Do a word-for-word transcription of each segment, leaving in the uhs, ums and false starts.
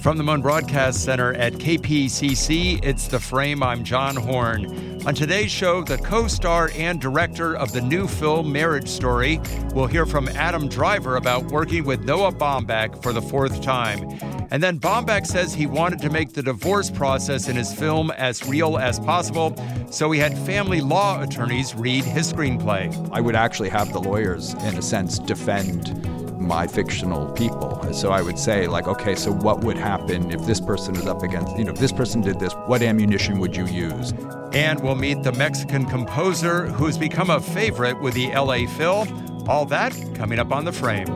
From the Moon Broadcast Center at K P C C, it's The Frame. I'm John Horn. On today's show, the co-star and director of the new film Marriage Story. We'll hear from Adam Driver about working with Noah Baumbach for the fourth time. And then Baumbach says he wanted to make the divorce process in his film as real as possible, so he had family law attorneys read his screenplay. I would actually have the lawyers, in a sense, defend my fictional people. So I would say, like, okay, so what would happen if this person was up against, you know, if this person did this, what ammunition would you use? And we'll meet the Mexican composer who's become a favorite with the L A Phil. All that coming up on The Frame.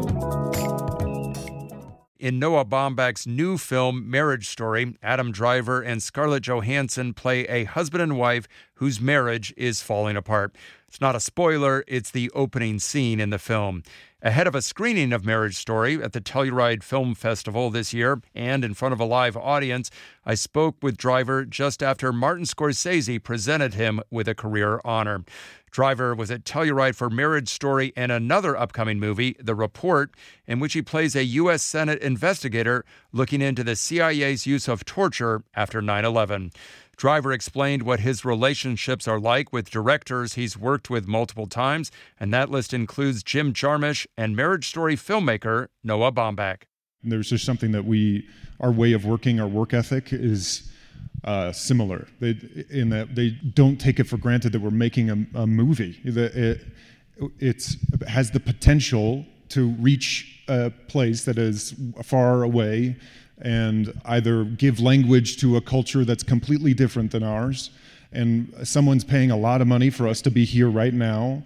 In Noah Baumbach's new film, Marriage Story, Adam Driver and Scarlett Johansson play a husband and wife whose marriage is falling apart. It's not a spoiler, it's the opening scene in the film. Ahead of a screening of Marriage Story at the Telluride Film Festival this year and in front of a live audience, I spoke with Driver just after Martin Scorsese presented him with a career honor. Driver was at Telluride for Marriage Story and another upcoming movie, The Report, in which he plays a U S Senate investigator looking into the C I A's use of torture after nine eleven. Driver explained what his relationships are like with directors he's worked with multiple times, and that list includes Jim Jarmusch and Marriage Story filmmaker Noah Baumbach. There's just something that we, our way of working, our work ethic is uh, similar. They, in that they don't take it for granted that we're making a, a movie. That it it's, has the potential to reach a place that is far away and either give language to a culture that's completely different than ours. And someone's paying a lot of money for us to be here right now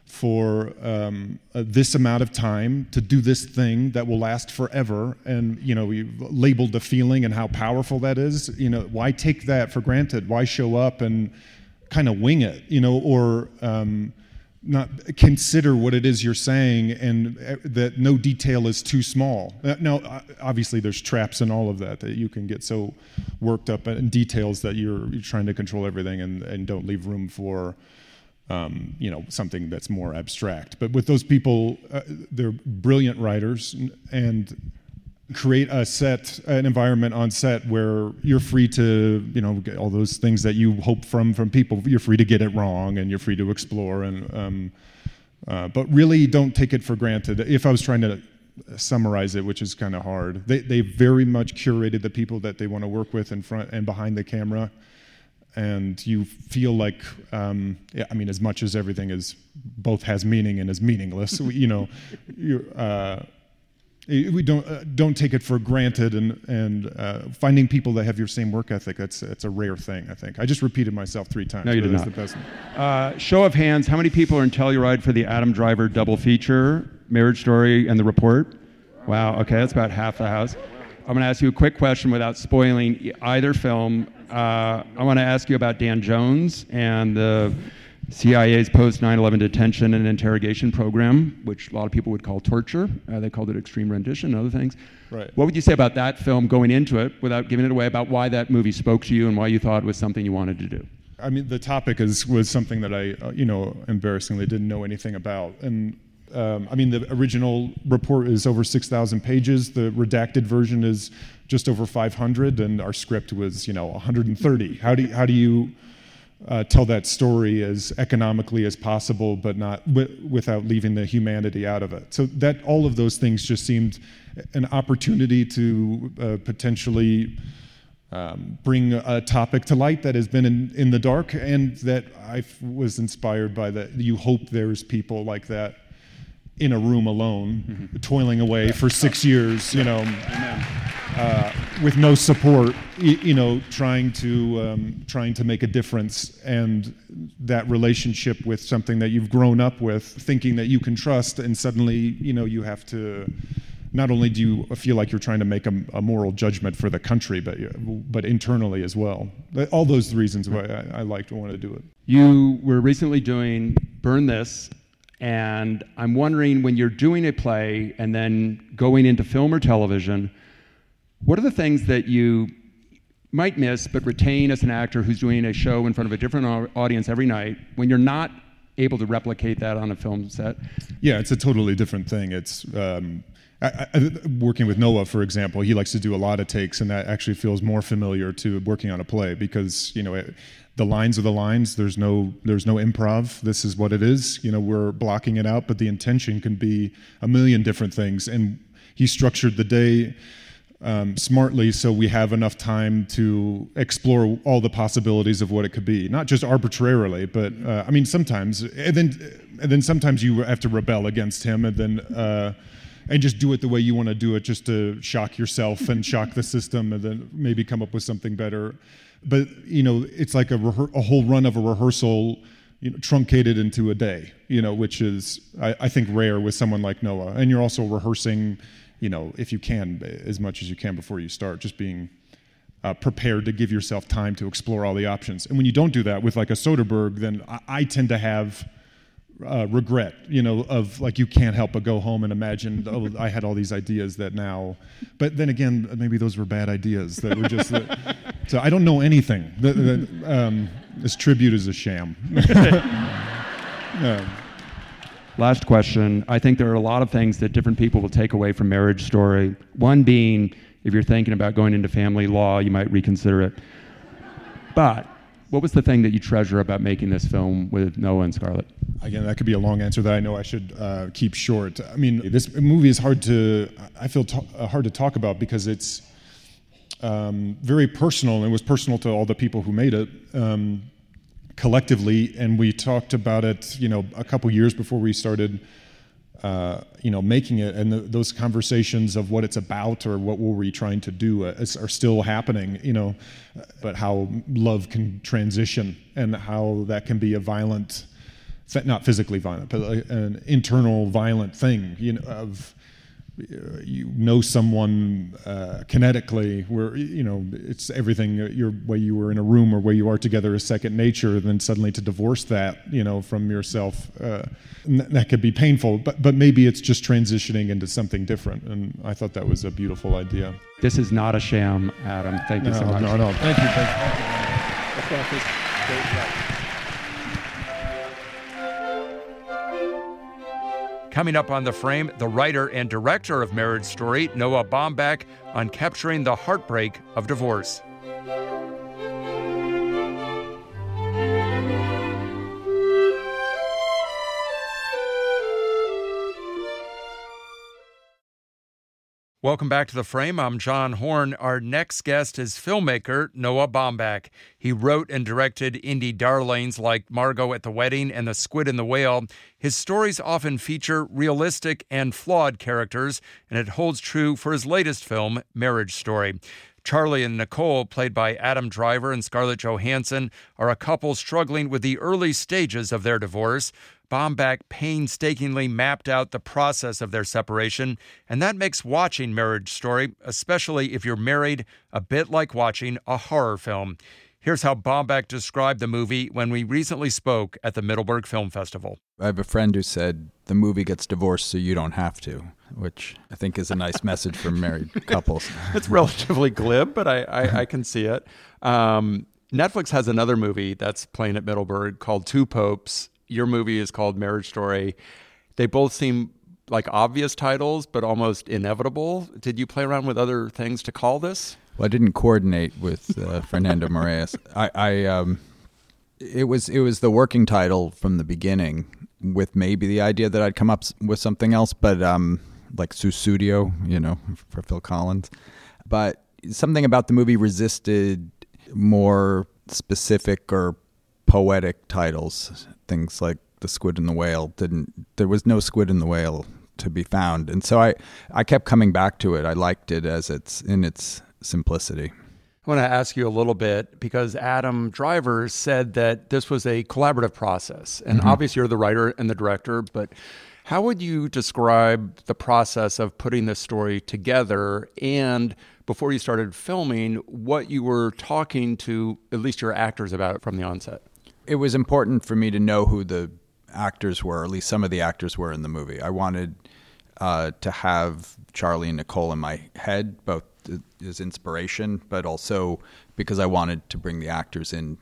for um, uh, this amount of time to do this thing that will last forever. And, you know, we've labeled the feeling and how powerful that is. You know, why take that for granted? Why show up and kind of wing it, you know, or um, not consider what it is you're saying and that no detail is too small. Now, obviously there's traps in all of that, that you can get so worked up in details that you're, you're trying to control everything and, and don't leave room for, um, you know, something that's more abstract. But with those people, uh, they're brilliant writers and create a set, an environment on set where you're free to, you know, get all those things that you hope from from people. You're free to get it wrong, and you're free to explore. And um, uh, but really, don't take it for granted. If I was trying to summarize it, which is kind of hard, they they very much curated the people that they want to work with in front and behind the camera, and you feel like, um, yeah, I mean, as much as everything is both has meaning and is meaningless, you know, you're. Uh, We don't uh, don't take it for granted, and and uh, finding people that have your same work ethic, that's that's a rare thing, I think. I just repeated myself three times. No, you did not. The best uh, show of hands, how many people are in Telluride for the Adam Driver double feature, Marriage Story and The Report? Wow, okay, that's about half the house. I'm going to ask you a quick question without spoiling either film. Uh, I want to ask you about Dan Jones and the C I A's post nine eleven detention and interrogation program, which a lot of people would call torture. Uh, they called it extreme rendition and other things. Right. What would you say about that film going into it, without giving it away, about why that movie spoke to you and why you thought it was something you wanted to do? I mean, the topic is was something that I, uh, you know, embarrassingly didn't know anything about. And um, I mean, the original report is over six thousand pages. The redacted version is just over five hundred, and our script was, you know, one hundred thirty. How do you, how do you Uh, tell that story as economically as possible, but not w- without leaving the humanity out of it? So that all of those things just seemed an opportunity to uh, potentially um, bring a topic to light that has been in, in the dark, and that I f- was inspired by that. You hope there's people like that in a room alone, mm-hmm. toiling away for six years, you know, uh, with no support, you, you know, trying to um, trying to make a difference, and that relationship with something that you've grown up with, thinking that you can trust, and suddenly, you know, you have to. Not only do you feel like you're trying to make a, a moral judgment for the country, but but internally as well. All those reasons why I, I liked and wanted to do it. You were recently doing Burn This. And I'm wondering, when you're doing a play and then going into film or television, what are the things that you might miss but retain as an actor who's doing a show in front of a different audience every night when you're not able to replicate that on a film set? Yeah, it's a totally different thing. It's um, I, I, working with Noah, for example, he likes to do a lot of takes, and that actually feels more familiar to working on a play because, you know, it, the lines are the lines. There's no there's no improv. This is what it is. You know, we're blocking it out, but the intention can be a million different things. And he structured the day um, smartly so we have enough time to explore all the possibilities of what it could be, not just arbitrarily, but uh, I mean sometimes, and then and then sometimes you have to rebel against him, and then. Uh, And just do it the way you want to do it, just to shock yourself and shock the system, and then maybe come up with something better. But you know, it's like a, rehe- a whole run of a rehearsal, you know, truncated into a day. You know, which is I, I think rare with someone like Noah. And you're also rehearsing, you know, if you can, as much as you can before you start, just being uh, prepared to give yourself time to explore all the options. And when you don't do that with like a Soderbergh, then I, I tend to have. Uh, regret, you know, of like you can't help but go home and imagine, oh, I had all these ideas that now, but then again, maybe those were bad ideas that were just. Uh, so I don't know anything. The, the, um, this tribute is a sham. um, Last question. I think there are a lot of things that different people will take away from Marriage Story. One being, if you're thinking about going into family law, you might reconsider it. But what was the thing that you treasure about making this film with Noah and Scarlett? Again, that could be a long answer that I know I should uh, keep short. I mean, this movie is hard to, I feel t- hard to talk about because it's um, very personal, and it was personal to all the people who made it um, collectively. And we talked about it, you know, a couple years before we started, uh, you know, making it. And the, those conversations of what it's about or what were we trying to do uh, is, are still happening, you know, but how love can transition and how that can be a violent, not physically violent, but an internal violent thing, you know, of uh, you know someone uh, kinetically, where you know it's everything. Your way you were in a room or where you are together is second nature. And then suddenly to divorce that, you know, from yourself, uh, that could be painful. But but maybe it's just transitioning into something different. And I thought that was a beautiful idea. This is not a sham, Adam. Thank you no, so much. No, no, thank you. Thank you. Coming up on The Frame, the writer and director of Marriage Story, Noah Baumbach, on capturing the heartbreak of divorce. Welcome back to The Frame. I'm John Horn. Our next guest is filmmaker Noah Baumbach. He wrote and directed indie darlings like Margot at the Wedding and The Squid and the Whale. His stories often feature realistic and flawed characters, and it holds true for his latest film, Marriage Story. Charlie and Nicole, played by Adam Driver and Scarlett Johansson, are a couple struggling with the early stages of their divorce. Baumbach painstakingly mapped out the process of their separation, and that makes watching Marriage Story, especially if you're married, a bit like watching a horror film. Here's how Baumbach described the movie when we recently spoke at the Middleburg Film Festival. I have a friend who said, the movie gets divorced so you don't have to, which I think is a nice message for married couples. It's relatively glib, but I, I, I can see it. Um, Netflix has another movie that's playing at Middleburg called Two Popes. Your movie is called Marriage Story. They both seem like obvious titles, but almost inevitable. Did you play around with other things to call this? Well, I didn't coordinate with uh, Fernando Moraes. I, I um, it was it was the working title from the beginning, with maybe the idea that I'd come up with something else, but um, like Sussudio, you know, for Phil Collins. But something about the movie resisted more specific or poetic titles. Things like The Squid and the Whale didn't. There was no squid in the whale to be found, and so I, I kept coming back to it. I liked it as it's in its simplicity. I want to ask you a little bit, because Adam Driver said that this was a collaborative process, and mm-hmm. obviously you're the writer and the director, but how would you describe the process of putting this story together, and before you started filming, what you were talking to at least your actors about from the onset? It was important for me to know who the actors were, or at least some of the actors were in the movie. I wanted uh, to have Charlie and Nicole in my head, both as inspiration, but also because I wanted to bring the actors in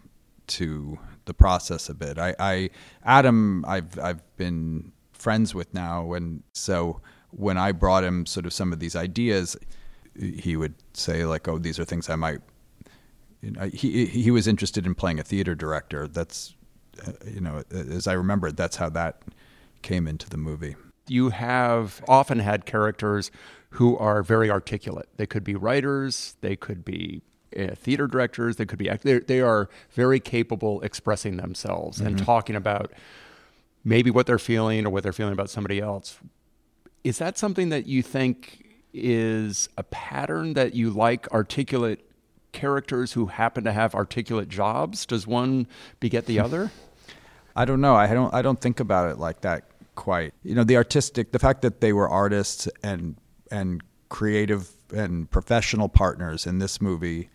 to the process a bit. I, I Adam, I've I've been friends with now, and so when I brought him sort of some of these ideas, he would say like, "Oh, these are things I might." You know, he he was interested in playing a theater director. That's, uh, you know, as I remember it, that's how that came into the movie. You have often had characters who are very articulate. They could be writers, they could be uh, theater directors, they could be they they are very capable expressing themselves mm-hmm. and talking about maybe what they're feeling or what they're feeling about somebody else. Is that something that you think is a pattern that you like, articulate characters who happen to have articulate jobs? Does one beget the other? I don't know. I don't I don't think about it like that quite. You know, the artistic, the fact that they were artists and and creative and professional partners in this movie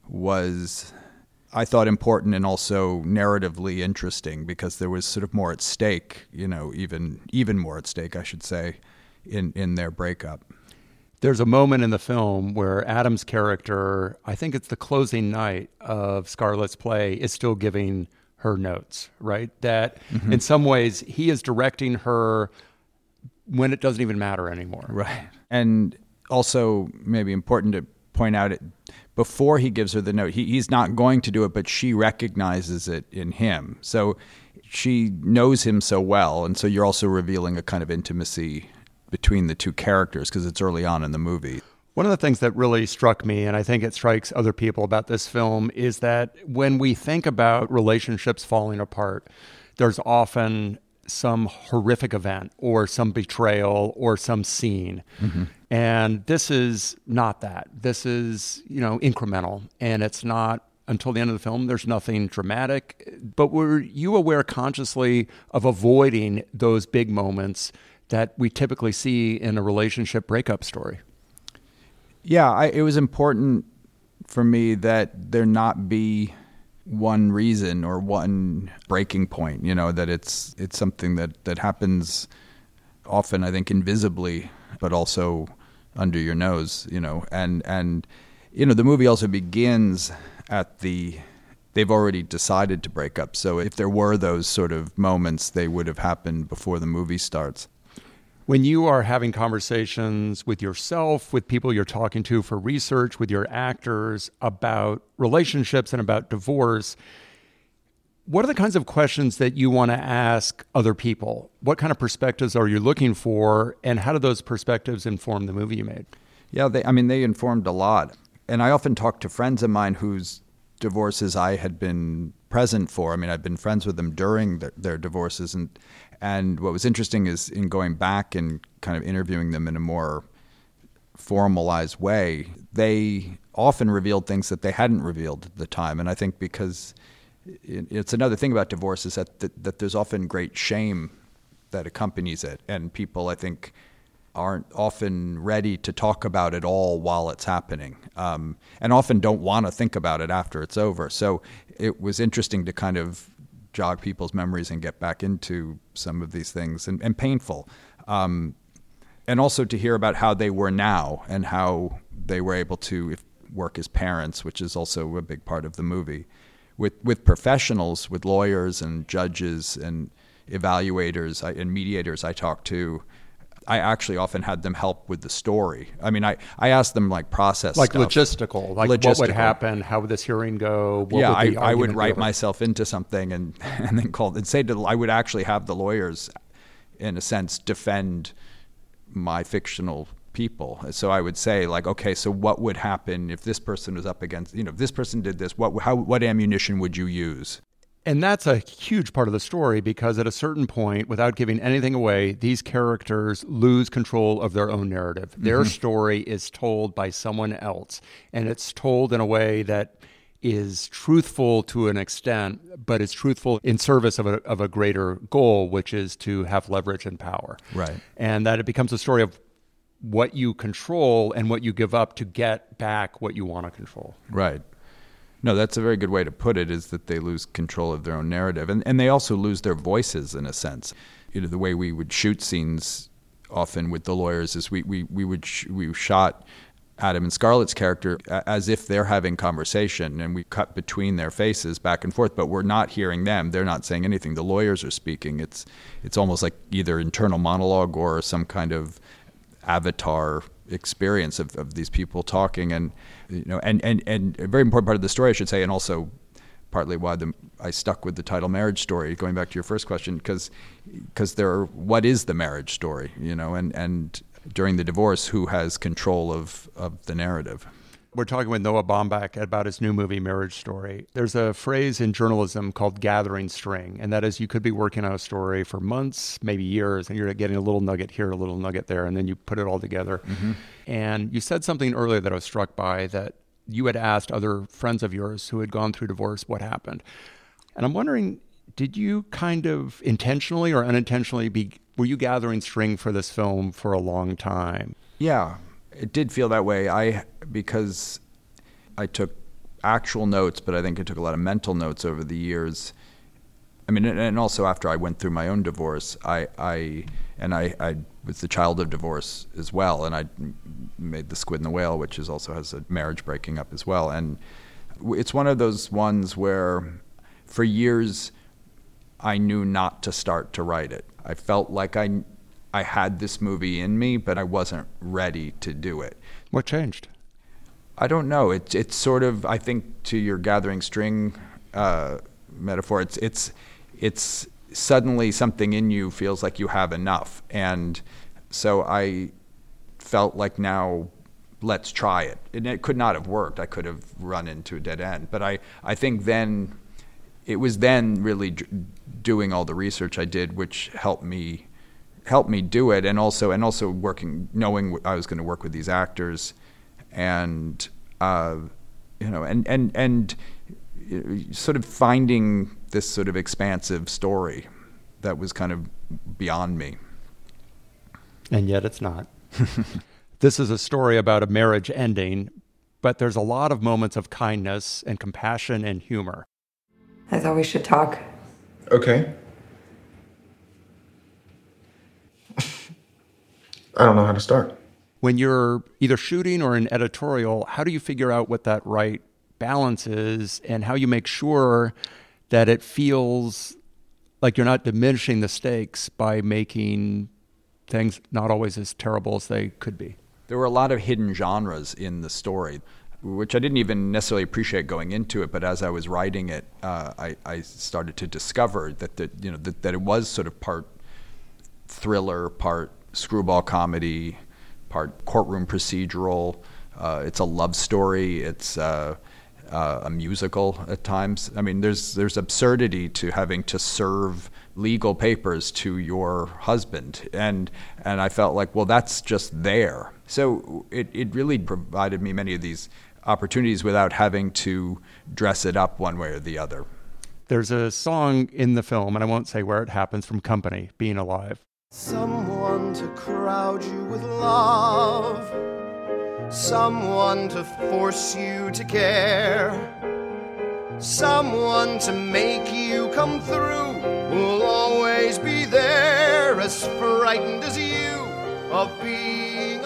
was, I thought, important and also narratively interesting because there was sort of more at stake, you know, even even more at stake, I should say, in, in their breakup. There's a moment in the film where Adam's character, I think it's the closing night of Scarlett's play, is still giving her notes, right? That mm-hmm. in some ways he is directing her when it doesn't even matter anymore. Right. And also maybe important to point out it before he gives her the note, he, he's not going to do it, but she recognizes it in him. So she knows him so well. And so you're also revealing a kind of intimacy between the two characters because it's early on in the movie. One of the things that really struck me, and I think it strikes other people about this film, is that when we think about relationships falling apart, there's often some horrific event or some betrayal or some scene. Mm-hmm. And this is not that. This is, you know, incremental. And it's not, until the end of the film, there's nothing dramatic. But were you aware consciously of avoiding those big moments that we typically see in a relationship breakup story? Yeah, I, it was important for me that there not be one reason or one breaking point, you know, that it's it's something that, that happens often, I think, invisibly, but also under your nose, you know. And, and you know, the movie also begins at the, they've already decided to break up. So if there were those sort of moments, they would have happened before the movie starts. When you are having conversations with yourself, with people you're talking to for research, with your actors about relationships and about divorce, what are the kinds of questions that you want to ask other people? What kind of perspectives are you looking for, and how do those perspectives inform the movie you made? Yeah, they, I mean, they informed a lot. And I often talk to friends of mine whose divorces I had been present for. I mean, I've been friends with them during their, their divorces, and And what was interesting is in going back and kind of interviewing them in a more formalized way, they often revealed things that they hadn't revealed at the time. And I think because it's another thing about divorce is that, that, that there's often great shame that accompanies it. And people, I think, aren't often ready to talk about it all while it's happening, um, and often don't want to think about it after it's over. So it was interesting to kind of jog people's memories and get back into some of these things, and, and painful. Um, and also to hear about how they were now and how they were able to work as parents, which is also a big part of the movie. With with professionals, with lawyers and judges and evaluators I, and mediators I talked to, I actually often had them help with the story. I mean, I, I asked them like process like stuff. logistical, like logistical. What would happen? How would this hearing go? What yeah, would I, I would write myself into something and, and then call and say to I would actually have the lawyers, in a sense, defend my fictional people. So I would say like, okay, so what would happen if this person was up against, you know, if this person did this? What how what ammunition would you use? And that's a huge part of the story, because at a certain point, without giving anything away, these characters lose control of their own narrative. Mm-hmm. Their story is told by someone else, and it's told in a way that is truthful to an extent, but it's truthful in service of a, of a greater goal, which is to have leverage and power. Right. And that it becomes a story of what you control and what you give up to get back what you want to control. Right. No, that's a very good way to put it, is that they lose control of their own narrative. And and they also lose their voices, in a sense. You know, the way we would shoot scenes often with the lawyers is we, we, we would sh- we shot Adam and Scarlett's character as if they're having conversation, and we cut between their faces back and forth, but we're not hearing them. They're not saying anything. The lawyers are speaking. It's it's almost like either internal monologue or some kind of avatar experience of, of these people talking, and you know, and, and, and a very important part of the story, I should say, and also partly why the, I stuck with the title Marriage Story, going back to your first question, because because there are, what is the marriage story, you know, and, and during the divorce, who has control of, of the narrative? We're talking with Noah Baumbach about his new movie, Marriage Story. There's a phrase in journalism called gathering string, and that is you could be working on a story for months, maybe years, and you're getting a little nugget here, a little nugget there, and then you put it all together. Mm-hmm. And you said something earlier that I was struck by, that you had asked other friends of yours who had gone through divorce what happened. And I'm wondering, did you kind of intentionally or unintentionally be, were you gathering string for this film for a long time? Yeah. It did feel that way. I because I took actual notes, but I think I took a lot of mental notes over the years. I mean, and also after I went through my own divorce, I, I and I, I was the child of divorce as well, and I made The Squid and the Whale, which is also has a marriage breaking up as well. And it's one of those ones where, for years, I knew not to start to write it. I felt like I. I had this movie in me, but I wasn't ready to do it. What changed? I don't know. It's it's sort of, I think, to your gathering string uh, metaphor, it's it's it's suddenly something in you feels like you have enough, and so I felt like now let's try it. And it could not have worked. I could have run into a dead end. But I I think then it was then really d- doing all the research I did, which helped me. helped me do it, and also and also working, knowing I was going to work with these actors, and uh, you know, and and and sort of finding this sort of expansive story that was kind of beyond me. And yet it's not. This is a story about a marriage ending, but there's a lot of moments of kindness and compassion and humor. I thought we should talk. Okay. I don't know how to start. When you're either shooting or in editorial, how do you figure out what that right balance is, and how you make sure that it feels like you're not diminishing the stakes by making things not always as terrible as they could be? There were a lot of hidden genres in the story, which I didn't even necessarily appreciate going into it, but as I was writing it, uh, I, I started to discover that the, you know that, that it was sort of part thriller, part screwball comedy, part courtroom procedural. Uh, it's a love story. It's uh, uh, a musical at times. I mean, there's there's absurdity to having to serve legal papers to your husband, and and I felt like, well, that's just there. So it it really provided me many of these opportunities without having to dress it up one way or the other. There's a song in the film, and I won't say where it happens, from Company, Being Alive. Someone to crowd you with love, someone to force you to care, someone to make you come through, will always be there, as frightened as you of being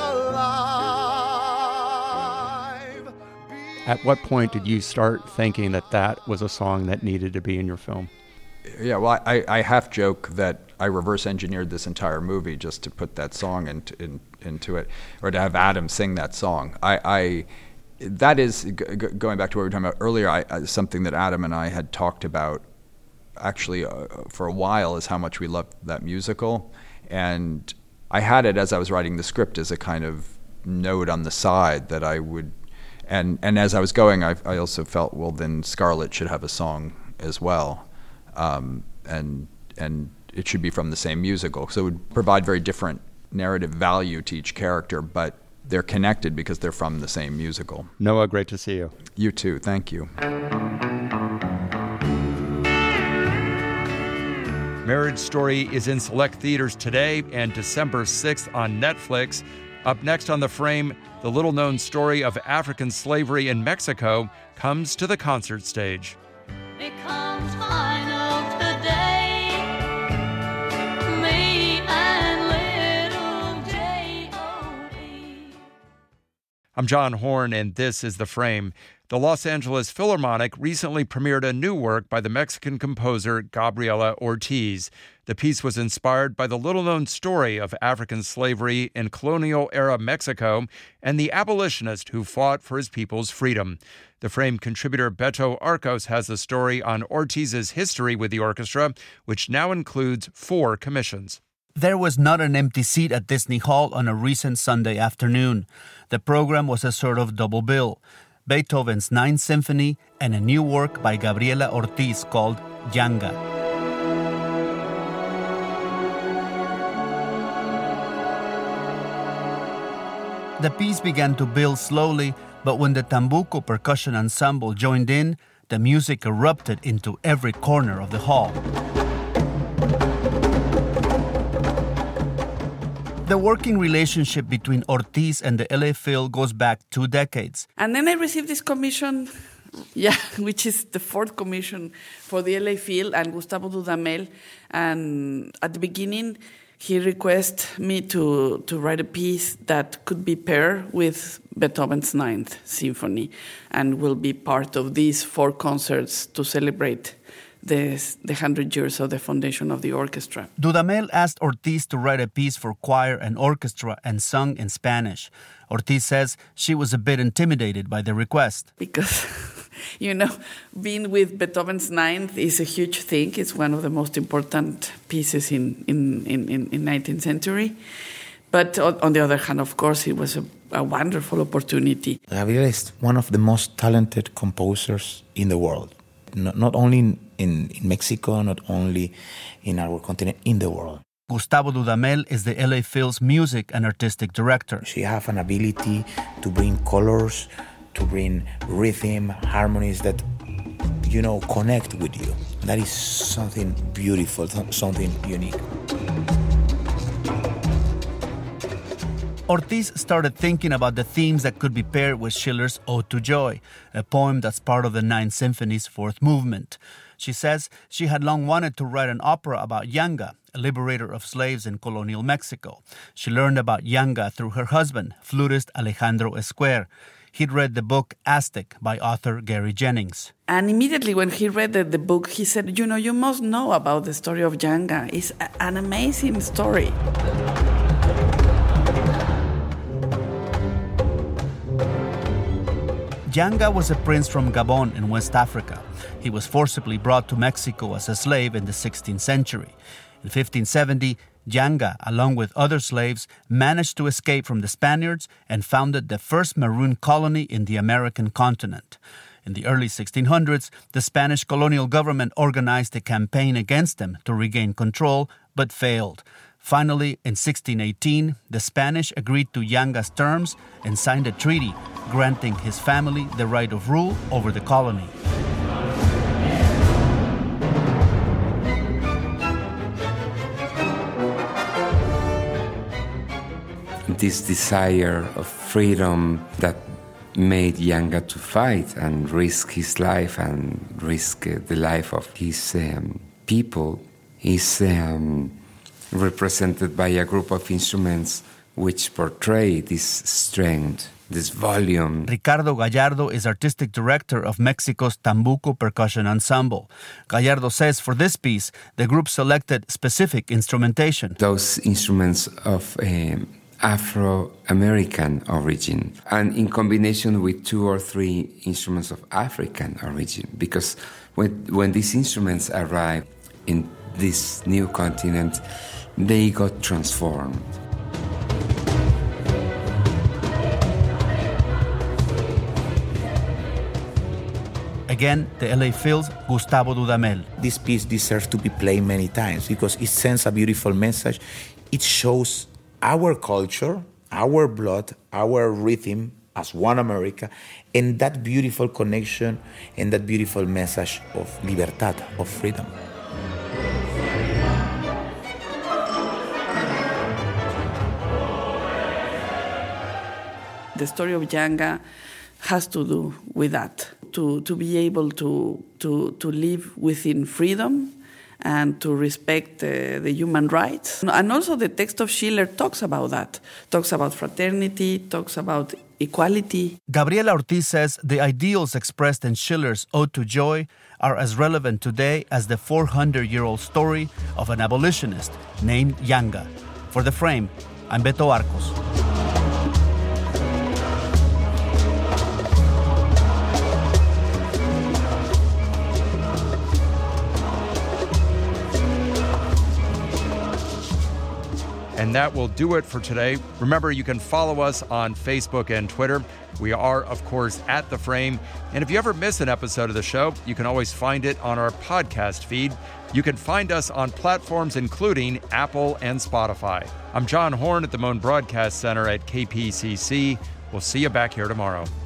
alive. Being At what point did you start thinking that that was a song that needed to be in your film? Yeah, well, I, I half joke that I reverse engineered this entire movie just to put that song into in, into it, or to have Adam sing that song. I, I that is g- g- going back to what we were talking about earlier. I, I, something that Adam and I had talked about actually uh, for a while is how much we loved that musical, and I had it as I was writing the script as a kind of note on the side that I would, and and as I was going, I, I also felt, well, then Scarlett should have a song as well. Um, and and it should be from the same musical. So it would provide very different narrative value to each character, but they're connected because they're from the same musical. Noah, great to see you. You too. Thank you. Marriage Story is in select theaters today and December sixth on Netflix. Up next on The Frame, the little-known story of African slavery in Mexico comes to the concert stage. Becomes final today, me and little J O E. I'm John Horn, and this is The Frame. The Los Angeles Philharmonic recently premiered a new work by the Mexican composer Gabriela Ortiz. The piece was inspired by the little-known story of African slavery in colonial-era Mexico and the abolitionist who fought for his people's freedom. The Frame contributor Beto Arcos has a story on Ortiz's history with the orchestra, which now includes four commissions. There was not an empty seat at Disney Hall on a recent Sunday afternoon. The program was a sort of double bill: Beethoven's Ninth Symphony and a new work by Gabriela Ortiz called Yanga. The piece began to build slowly, but when the Tambuco Percussion Ensemble joined in, the music erupted into every corner of the hall. The working relationship between Ortiz and the L A Phil goes back two decades. And then I received this commission, yeah, which is the fourth commission for the L A Phil and Gustavo Dudamel. And at the beginning, he requested me to, to write a piece that could be paired with Beethoven's Ninth Symphony and will be part of these four concerts to celebrate the the hundred years of the foundation of the orchestra. Dudamel asked Ortiz to write a piece for choir and orchestra and sung in Spanish. Ortiz says she was a bit intimidated by the request. Because, you know, being with Beethoven's Ninth is a huge thing. It's one of the most important pieces in in, in, in nineteenth century. But on the other hand, of course, it was a, a wonderful opportunity. Gabriela is one of the most talented composers in the world. Not, not only in, in, in Mexico, not only in our continent, in the world. Gustavo Dudamel is the L A Phil's music and artistic director. She has an ability to bring colors, to bring rhythm, harmonies that, you know, connect with you. That is something beautiful, something unique. Ortiz started thinking about the themes that could be paired with Schiller's Ode to Joy, a poem that's part of the Ninth Symphony's fourth movement. She says she had long wanted to write an opera about Yanga, a liberator of slaves in colonial Mexico. She learned about Yanga through her husband, flutist Alejandro Esquer. He'd read the book Aztec by author Gary Jennings. And immediately when he read the, the book, he said, you know, you must know about the story of Yanga. It's a, an amazing story. Yanga was a prince from Gabon in West Africa. He was forcibly brought to Mexico as a slave in the sixteenth century. In fifteen seventy, Yanga, along with other slaves, managed to escape from the Spaniards and founded the first maroon colony in the American continent. In the early sixteen hundreds, the Spanish colonial government organized a campaign against them to regain control, but failed. Finally, in sixteen eighteen, the Spanish agreed to Yanga's terms and signed a treaty granting his family the right of rule over the colony. This desire of freedom that made Yanga to fight and risk his life and risk uh, the life of his um, people is um, represented by a group of instruments which portray this strength, this volume. Ricardo Gallardo is artistic director of Mexico's Tambuco Percussion Ensemble. Gallardo says for this piece, the group selected specific instrumentation. Those instruments of um, Afro-American origin, and in combination with two or three instruments of African origin, because when, when these instruments arrived in this new continent, they got transformed. Again, the L A Phil's Gustavo Dudamel. This piece deserves to be played many times because it sends a beautiful message. It shows our culture, our blood, our rhythm as one America, and that beautiful connection and that beautiful message of libertad, of freedom. The story of Yanga has to do with that, to, to be able to, to, to live within freedom and to respect uh, the human rights. And also the text of Schiller talks about that, talks about fraternity, talks about equality. Gabriela Ortiz says the ideals expressed in Schiller's Ode to Joy are as relevant today as the four hundred year old story of an abolitionist named Yanga. For The Frame, I'm Beto Arcos. And that will do it for today. Remember, you can follow us on Facebook and Twitter. We are, of course, at The Frame. And if you ever miss an episode of the show, you can always find it on our podcast feed. You can find us on platforms including Apple and Spotify. I'm John Horn at the Moan Broadcast Center at K P C C. We'll see you back here tomorrow.